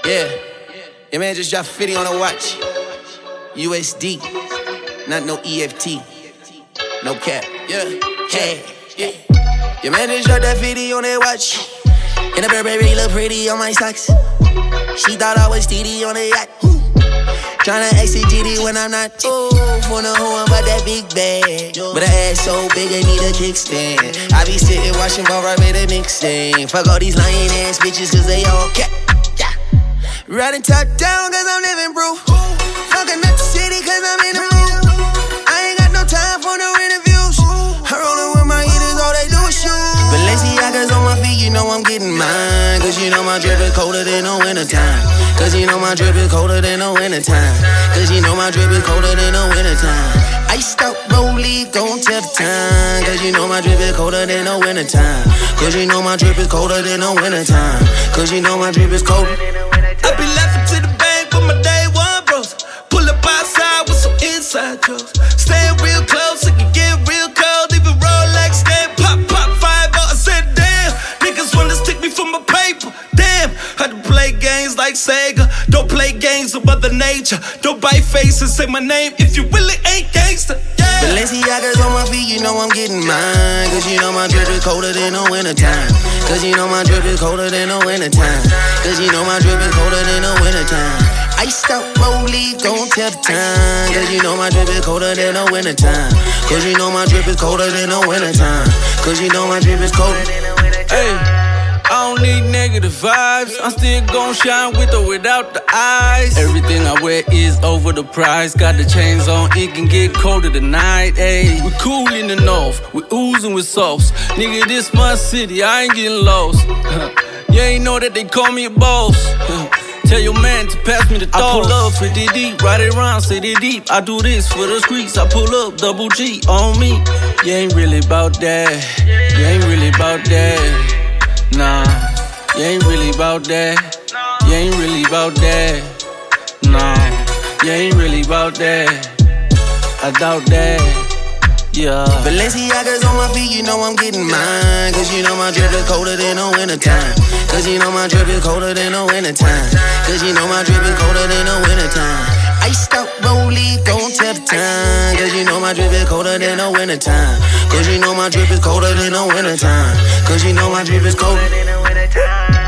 Yeah. Your man just dropped 50 on a watch. USD. Not no EFT. No cap. Yeah. Hey. Yeah. Your man just dropped that 50 on that watch. And the Burberry look pretty on my socks. She thought I was TD on the yacht. Tryna exit GD when I'm not. Ooh, for the hoe about that big bag. But her ass so big, I need a kickstand. I be sitting watching ball right with a Knicks-stand. Fuck all these lying ass bitches, cause they all cap. Yeah. Riding top down, cause I'm living proof. Fucking up the city, cause I'm in the mood. I ain't got no time for no interviews. I'm rolling with my hitters, all they do is shoot. Balenciagas on my feet, you know I'm getting mine. Cause you know my drip is colder than the wintertime. Cause you know my drip is colder than the wintertime. Cause you know my drip is colder than the wintertime. Iced out rollie, gon' tell the time. Cause you know my drip is colder than the wintertime. Cause you know my drip is colder than the wintertime. Cause you know my drip is colder. I be laughing to the bank with my day one bros. Pull up outside with some inside jokes. Staying real close, it can get real cold. Even Rolex game, pop, 5 I said damn, niggas wanna stick me for my paper. Damn, had to play games like Sega. Don't play games with Mother Nature. Don't bite faces, say my name if you really ain't gangster. Yeah. Balenciagas on my feet, you know I'm getting mine. Cause you know my drip is colder than the wintertime. Cause you know my drip is colder than the wintertime. Cause you know my drip is colder than the wintertime. Iced out rollie, gon' tell the time. Cause you know my drip is colder than the wintertime. Cause you know my drip is colder than the wintertime. Cause you know my drip is colder. Hey, I don't need negative vibes. I'm still gon' shine with or without the eyes. Everything I wear is over the price. Got the chains on, it can get colder tonight. Hey, we cool in the north, we oozing with sauce. Nigga, this my city, I ain't getting lost. You ain't know that they call me a boss. Tell your man to pass me the dog. I pull up 50 deep, ride it around, city deep. I do this for the streets, I pull up double G on me. You ain't really about that. You ain't really about that. Nah, you ain't really about that. You ain't really about that. Nah, you ain't really about that. I doubt that. Yeah. Balenciagas on my feet, you know I'm getting mine. Cause you know my drip is colder than the wintertime. Cause you know my drip is colder than the wintertime. Cause you know my drip is colder than the wintertime. Iced out rollie, gon' tell the time. Cause you know my drip is colder than the wintertime. Cause you know my drip is colder than the wintertime. Cause you know my drip is colder than the wintertime.